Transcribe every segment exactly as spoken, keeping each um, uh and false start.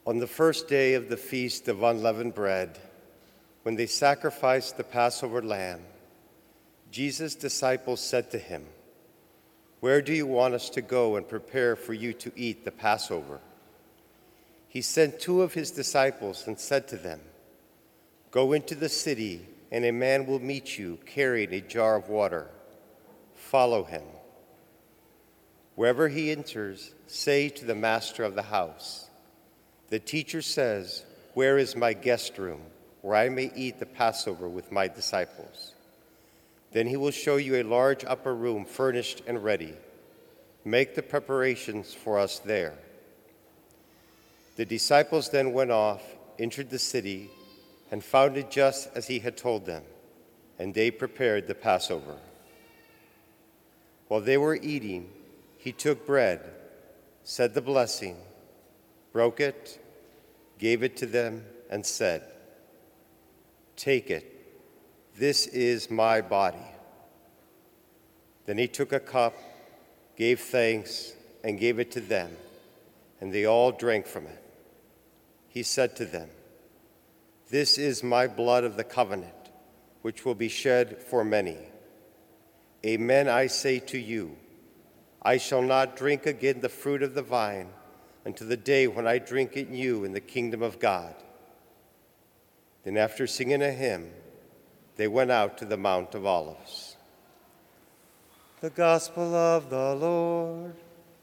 On the first day of the Feast of Unleavened Bread, when they sacrificed the Passover lamb, Jesus' disciples said to him, "Where do you want us to go and prepare for you to eat the Passover?" He sent two of his disciples and said to them, "Go into the city, and a man will meet you carrying a jar of water. Follow him. Wherever he enters, say to the master of the house, 'The teacher says, where is my guest room, where I may eat the Passover with my disciples?' Then he will show you a large upper room furnished and ready. Make the preparations for us there." The disciples then went off, entered the city, and found it just as he had told them, and they prepared the Passover. While they were eating, he took bread, said the blessing, broke it, gave it to them, and said, "Take it. This is my body." Then he took a cup, gave thanks, and gave it to them, and they all drank from it. He said to them, "This is my blood of the covenant, which will be shed for many. Amen, I say to you, I shall not drink again the fruit of the vine until the day when I drink it new in the kingdom of God." Then after singing a hymn, they went out to the Mount of Olives. The Gospel of the Lord.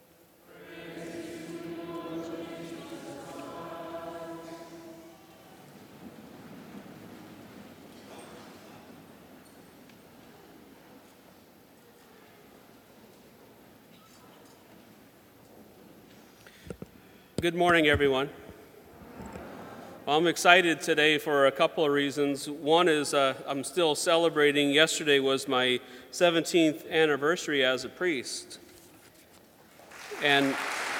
Good morning, everyone. I'm excited today for a couple of reasons. One is uh, I'm still celebrating. Yesterday was my seventeenth anniversary as a priest. And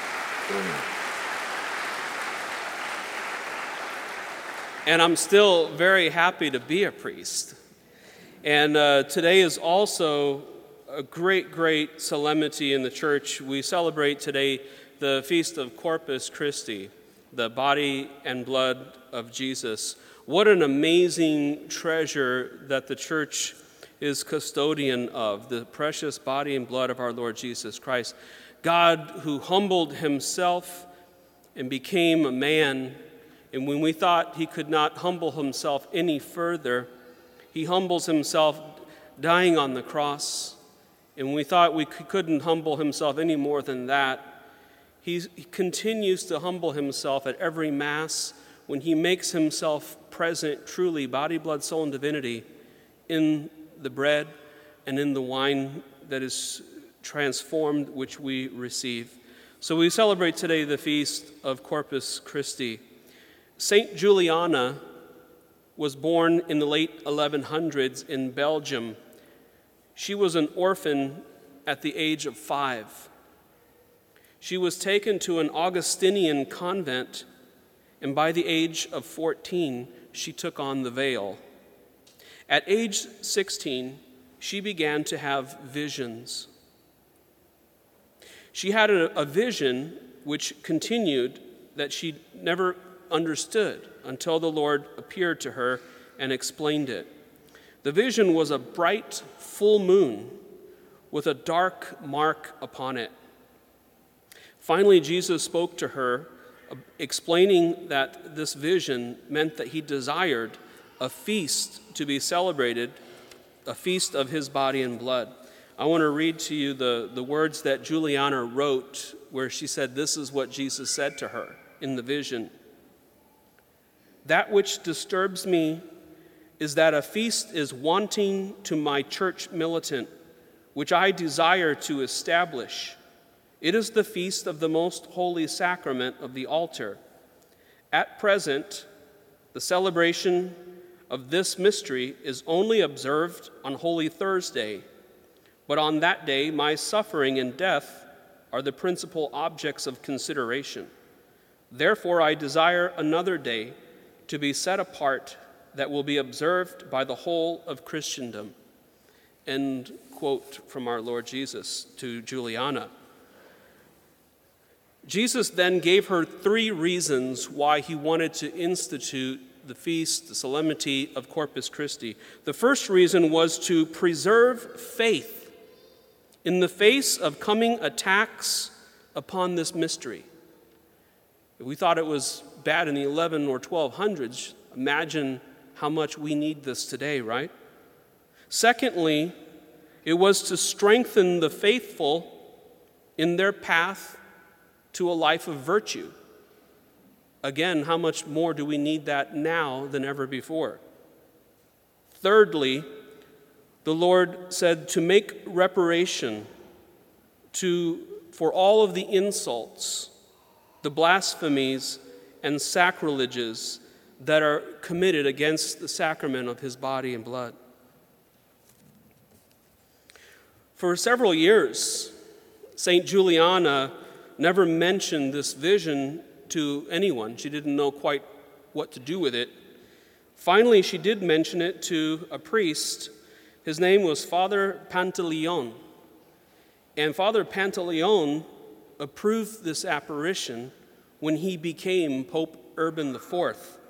and I'm still very happy to be a priest. And uh, today is also a great, great solemnity in the church. We celebrate today the Feast of Corpus Christi, the body and blood of Jesus. What an amazing treasure that the church is custodian of, the precious body and blood of our Lord Jesus Christ. God who humbled himself and became a man, and when we thought he could not humble himself any further, he humbles himself dying on the cross. And we thought we couldn't humble himself any more than that. He continues to humble himself at every Mass when he makes himself present truly, body, blood, soul, and divinity, in the bread and in the wine that is transformed, which we receive. So we celebrate today the Feast of Corpus Christi. Saint Juliana was born in the late eleven hundreds in Belgium. She was an orphan at the age of five. She was taken to an Augustinian convent, and by the age of fourteen, she took on the veil. At age sixteen, she began to have visions. She had a, a vision which continued that she never understood until the Lord appeared to her and explained it. The vision was a bright full moon with a dark mark upon it. Finally, Jesus spoke to her, explaining that this vision meant that he desired a feast to be celebrated, a feast of his body and blood. I want to read to you the, the words that Juliana wrote, where she said this is what Jesus said to her in the vision. "That which disturbs me is that a feast is wanting to my church militant, which I desire to establish. It is the feast of the most holy sacrament of the altar. At present, the celebration of this mystery is only observed on Holy Thursday, but on that day my suffering and death are the principal objects of consideration. Therefore I desire another day to be set apart that will be observed by the whole of Christendom." End quote from our Lord Jesus to Juliana. Jesus then gave her three reasons why he wanted to institute the feast, the solemnity of Corpus Christi. The first reason was to preserve faith in the face of coming attacks upon this mystery. If we thought it was bad in the eleven or twelve hundreds, imagine how much we need this today, right? Secondly, it was to strengthen the faithful in their path to a life of virtue. Again, how much more do we need that now than ever before? Thirdly, the Lord said to make reparation to, for all of the insults, the blasphemies, and sacrileges that are committed against the sacrament of his body and blood. For several years, Saint Juliana never mentioned this vision to anyone. She didn't know quite what to do with it. Finally, she did mention it to a priest. His name was Father Pantaleon. And Father Pantaleon approved this apparition when he became Pope Urban the Fourth.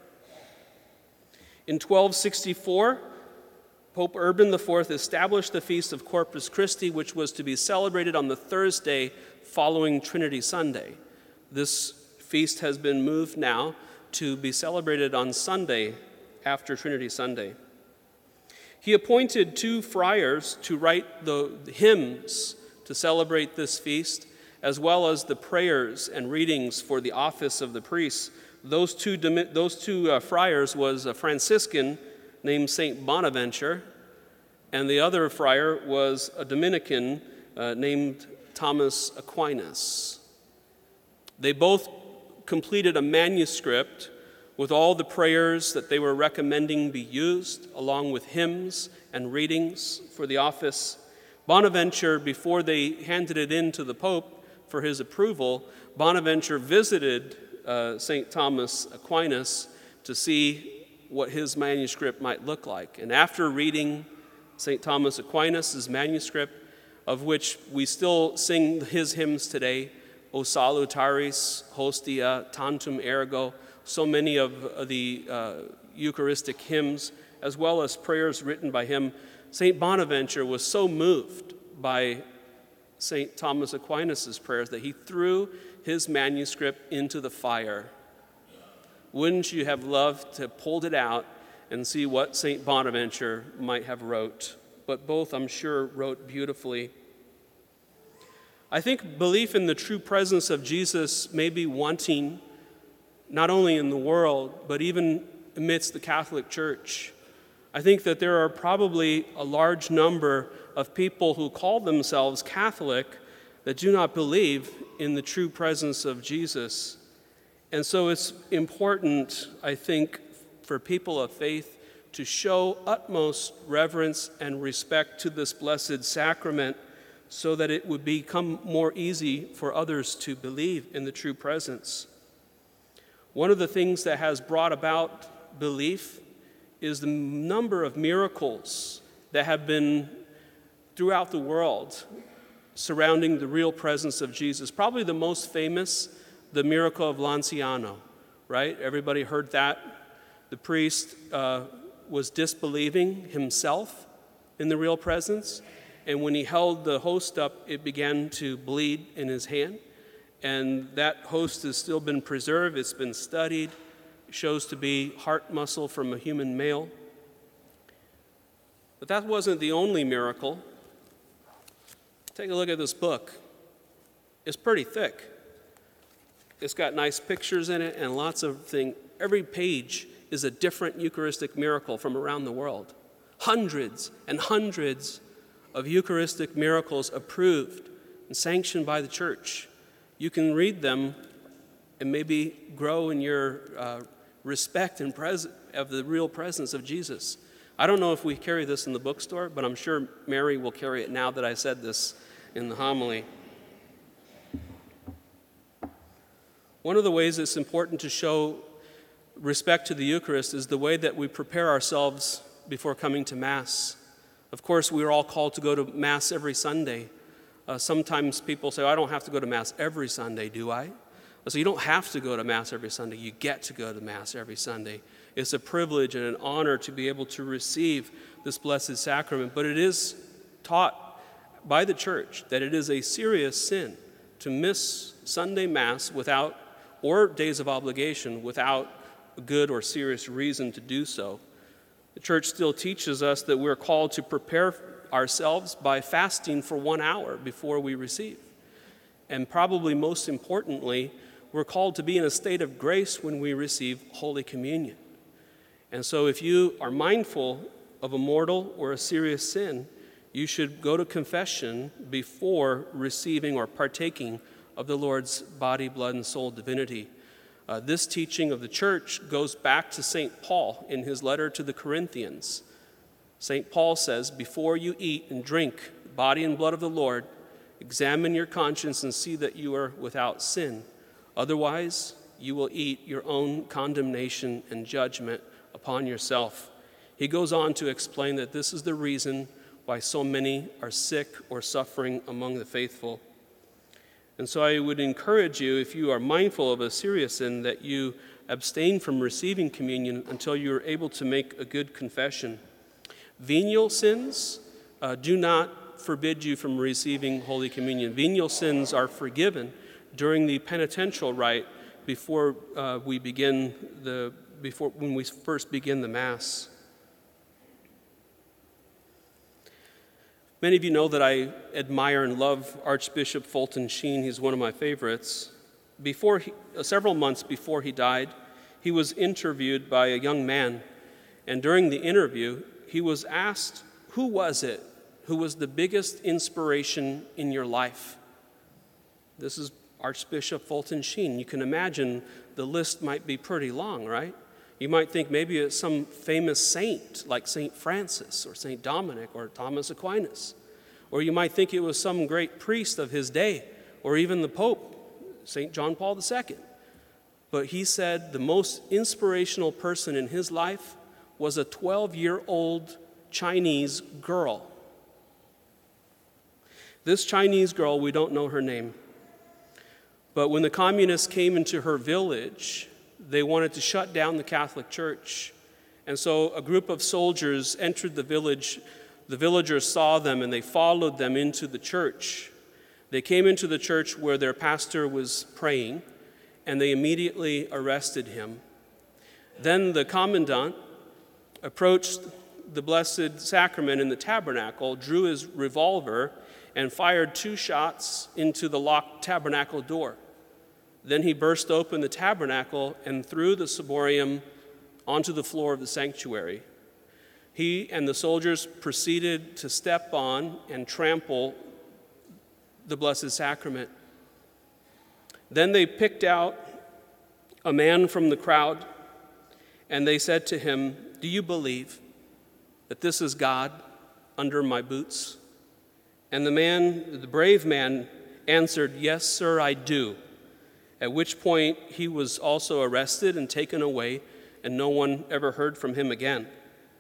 In twelve sixty-four, Pope Urban the Fourth established the Feast of Corpus Christi, which was to be celebrated on the Thursday following Trinity Sunday. This feast has been moved now to be celebrated on Sunday after Trinity Sunday. He appointed two friars to write the hymns to celebrate this feast, as well as the prayers and readings for the office of the priests. Those two, those two uh, friars was a Franciscan named Saint Bonaventure, and the other friar was a Dominican uh, named Thomas Aquinas. They both completed a manuscript with all the prayers that they were recommending be used, along with hymns and readings for the office. Bonaventure, before they handed it in to the Pope for his approval, Bonaventure visited uh, Saint Thomas Aquinas to see what his manuscript might look like. And after reading Saint Thomas Aquinas' manuscript, of which we still sing his hymns today, O salutaris hostia tantum ergo, so many of the uh, Eucharistic hymns, as well as prayers written by him, Saint Bonaventure was so moved by Saint Thomas Aquinas' prayers that he threw his manuscript into the fire. Wouldn't you have loved to have pulled it out and see what Saint Bonaventure might have wrote? But both, I'm sure, wrote beautifully. I think belief in the true presence of Jesus may be wanting, not only in the world, but even amidst the Catholic Church. I think that there are probably a large number of people who call themselves Catholic that do not believe in the true presence of Jesus. And so it's important, I think, for people of faith to show utmost reverence and respect to this blessed sacrament so that it would become more easy for others to believe in the true presence. One of the things that has brought about belief is the number of miracles that have been throughout the world surrounding the real presence of Jesus. Probably the most famous, the miracle of Lanciano, right? Everybody heard that. The priest uh, was disbelieving himself in the real presence, and when he held the host up, it began to bleed in his hand. And that host has still been preserved. It's been studied. It shows to be heart muscle from a human male. But that wasn't the only miracle. Take a look at this book. It's pretty thick. It's got nice pictures in it and lots of things. Every page is a different Eucharistic miracle from around the world. Hundreds and hundreds of Eucharistic miracles approved and sanctioned by the Church. You can read them and maybe grow in your uh, respect and pres- of the real presence of Jesus. I don't know if we carry this in the bookstore, but I'm sure Mary will carry it now that I said this in the homily. One of the ways it's important to show respect to the Eucharist is the way that we prepare ourselves before coming to Mass. Of course, we are all called to go to Mass every Sunday. Uh, sometimes people say, I don't have to go to Mass every Sunday, do I? So you don't have to go to Mass every Sunday. You get to go to Mass every Sunday. It's a privilege and an honor to be able to receive this blessed sacrament. But it is taught by the Church that it is a serious sin to miss Sunday Mass without, or days of obligation, without a good or serious reason to do so. The Church still teaches us that we're called to prepare ourselves by fasting for one hour before we receive. And probably most importantly, we're called to be in a state of grace when we receive Holy Communion. And so if you are mindful of a mortal or a serious sin, you should go to confession before receiving or partaking of the Lord's body, blood, and soul divinity. Uh, this teaching of the Church goes back to Saint Paul in his letter to the Corinthians. Saint Paul says, "Before you eat and drink the body and blood of the Lord, examine your conscience and see that you are without sin. Otherwise, you will eat your own condemnation and judgment upon yourself." He goes on to explain that this is the reason why so many are sick or suffering among the faithful. And so I would encourage you, if you are mindful of a serious sin, that you abstain from receiving communion until you are able to make a good confession. Venial sins uh, do not forbid you from receiving Holy Communion. Venial sins are forgiven during the penitential rite before uh, we begin the before when we first begin the Mass. Many of you know that I admire and love Archbishop Fulton Sheen. He's one of my favorites. Before he, uh, several months before he died, he was interviewed by a young man, and during the interview, he was asked, "Who was it who was the biggest inspiration in your life?" This is Archbishop Fulton Sheen. You can imagine the list might be pretty long, right? You might think maybe it's some famous saint like Saint Francis or Saint Dominic or Thomas Aquinas. Or you might think it was some great priest of his day or even the Pope, Saint John Paul the Second. But he said the most inspirational person in his life was a twelve-year-old Chinese girl. This Chinese girl, we don't know her name. But when the communists came into her village, they wanted to shut down the Catholic Church. And so a group of soldiers entered the village. The villagers saw them and they followed them into the church. They came into the church where their pastor was praying, and they immediately arrested him. Then the commandant approached the Blessed Sacrament in the tabernacle, drew his revolver, and fired two shots into the locked tabernacle door. Then he burst open the tabernacle and threw the ciborium onto the floor of the sanctuary. He and the soldiers proceeded to step on and trample the Blessed Sacrament. Then they picked out a man from the crowd, and they said to him, "Do you believe that this is God under my boots?" And the man, the brave man, answered, "Yes, sir, I do." At which point he was also arrested and taken away, and no one ever heard from him again.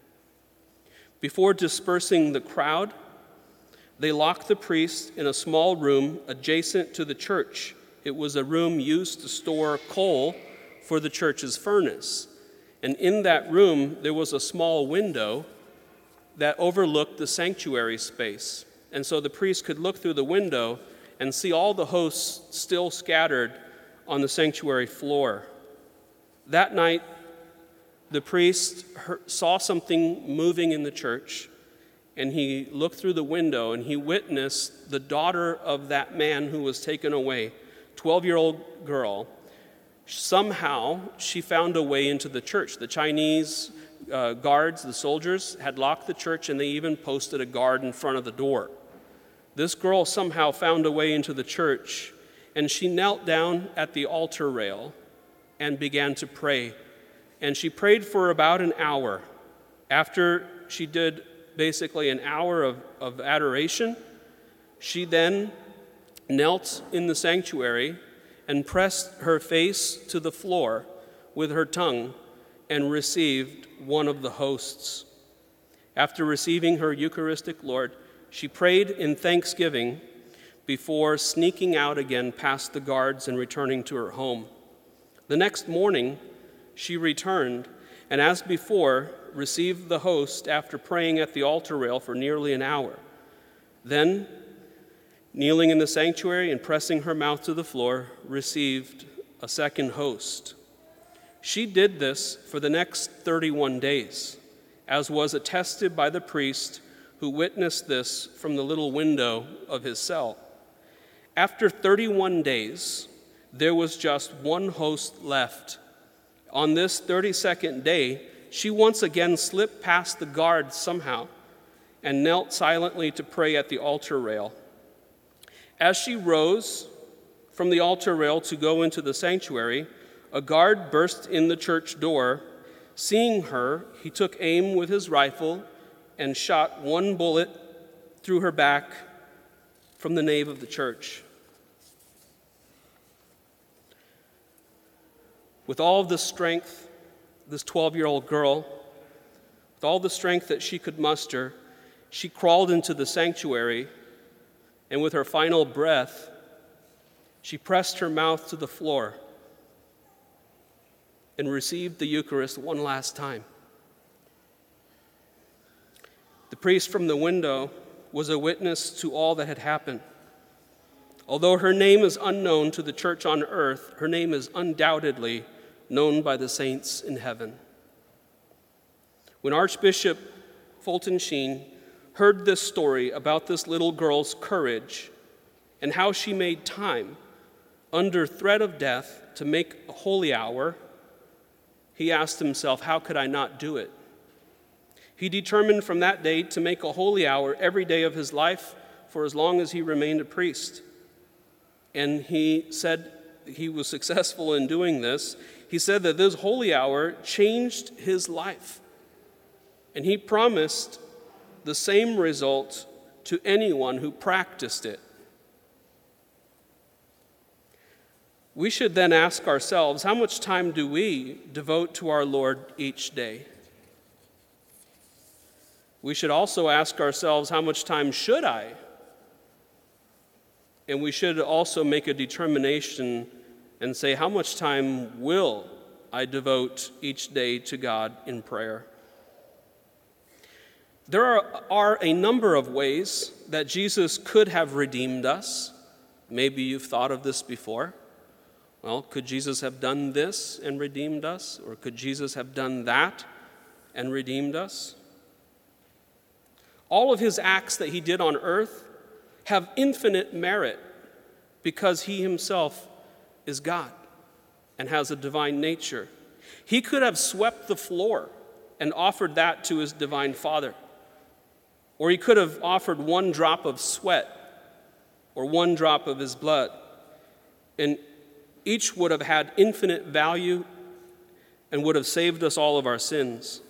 Before dispersing the crowd, they locked the priest in a small room adjacent to the church. It was a room used to store coal for the church's furnace. And in that room, there was a small window that overlooked the sanctuary space. And so the priest could look through the window and see all the hosts still scattered on the sanctuary floor. That night, the priest heard, saw something moving in the church, and he looked through the window and he witnessed the daughter of that man who was taken away, twelve-year-old girl. Somehow, she found a way into the church. The Chinese uh, guards, the soldiers, had locked the church, and they even posted a guard in front of the door. This girl somehow found a way into the church, and she knelt down at the altar rail and began to pray. And she prayed for about an hour. After she did basically an hour of, of adoration, she then knelt in the sanctuary and pressed her face to the floor with her tongue and received one of the hosts. After receiving her Eucharistic Lord, she prayed in thanksgiving, before sneaking out again past the guards and returning to her home. The next morning, she returned, and as before, received the host after praying at the altar rail for nearly an hour. Then, kneeling in the sanctuary and pressing her mouth to the floor, received a second host. She did this for the next thirty-one days, as was attested by the priest who witnessed this from the little window of his cell. After thirty-one days, there was just one host left. On this thirty-second day, she once again slipped past the guards somehow and knelt silently to pray at the altar rail. As she rose from the altar rail to go into the sanctuary, a guard burst in the church door. Seeing her, he took aim with his rifle and shot one bullet through her back from the nave of the church. With all of the strength, this twelve-year-old girl, with all the strength that she could muster, she crawled into the sanctuary, and with her final breath, she pressed her mouth to the floor and received the Eucharist one last time. The priest from the window was a witness to all that had happened. Although her name is unknown to the church on earth, her name is undoubtedly known by the saints in heaven. When Archbishop Fulton Sheen heard this story about this little girl's courage and how she made time under threat of death to make a holy hour, he asked himself, how could I not do it? He determined from that day to make a holy hour every day of his life for as long as he remained a priest. And he said he was successful in doing this. He said that this holy hour changed his life. And he promised the same result to anyone who practiced it. We should then ask ourselves, how much time do we devote to our Lord each day? We should also ask ourselves, how much time should I? And we should also make a determination and say, how much time will I devote each day to God in prayer? There are, are a number of ways that Jesus could have redeemed us. Maybe you've thought of this before. Well, could Jesus have done this and redeemed us? Or could Jesus have done that and redeemed us? All of his acts that he did on earth have infinite merit because he himself is God and has a divine nature. He could have swept the floor and offered that to his divine Father. Or he could have offered one drop of sweat or one drop of his blood. And each would have had infinite value and would have saved us all of our sins.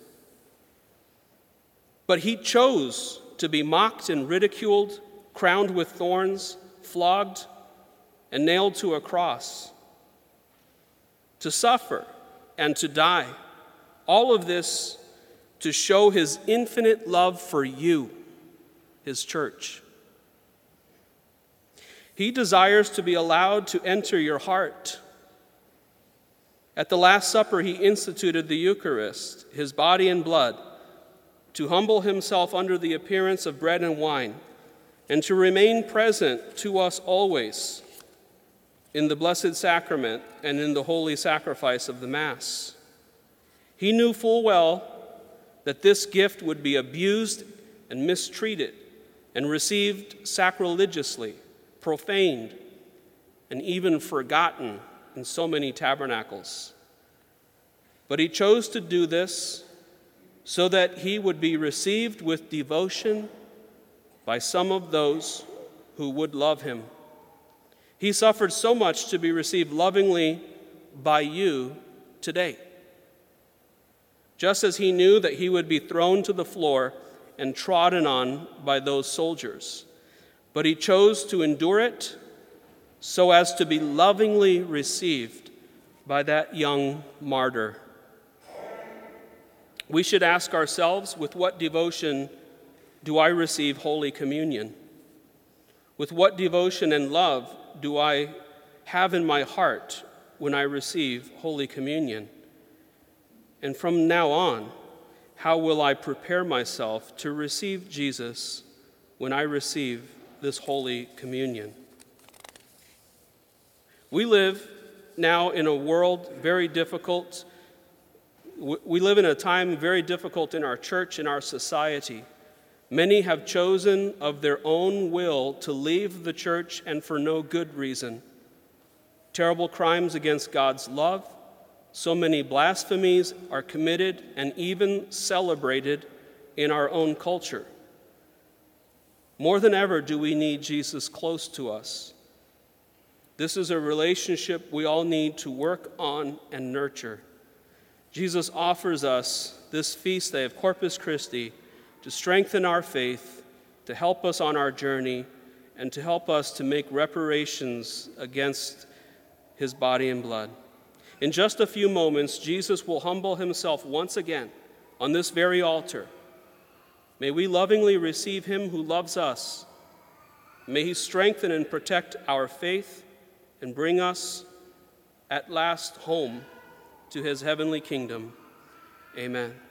But he chose to be mocked and ridiculed, crowned with thorns, flogged, and nailed to a cross, to suffer and to die. All of this to show his infinite love for you, his church. He desires to be allowed to enter your heart. At the Last Supper, he instituted the Eucharist, his body and blood, to humble himself under the appearance of bread and wine, and to remain present to us always in the Blessed Sacrament and in the holy sacrifice of the Mass. He knew full well that this gift would be abused and mistreated and received sacrilegiously, profaned, and even forgotten in so many tabernacles. But he chose to do this so that he would be received with devotion by some of those who would love him. He suffered so much to be received lovingly by you today. Just as he knew that he would be thrown to the floor and trodden on by those soldiers. But he chose to endure it so as to be lovingly received by that young martyr. We should ask ourselves, with what devotion do I receive Holy Communion? With what devotion and love do I have in my heart when I receive Holy Communion? And from now on, how will I prepare myself to receive Jesus when I receive this Holy Communion? We live now in a world very difficult. We live in a time very difficult in our church, in our society. Many have chosen of their own will to leave the church, and for no good reason. Terrible crimes against God's love, so many blasphemies are committed and even celebrated in our own culture. More than ever do we need Jesus close to us. This is a relationship we all need to work on and nurture. Jesus offers us this feast day of Corpus Christi to strengthen our faith, to help us on our journey, and to help us to make reparations against his body and blood. In just a few moments, Jesus will humble himself once again on this very altar. May we lovingly receive him who loves us. May he strengthen and protect our faith and bring us at last home to his heavenly kingdom. Amen.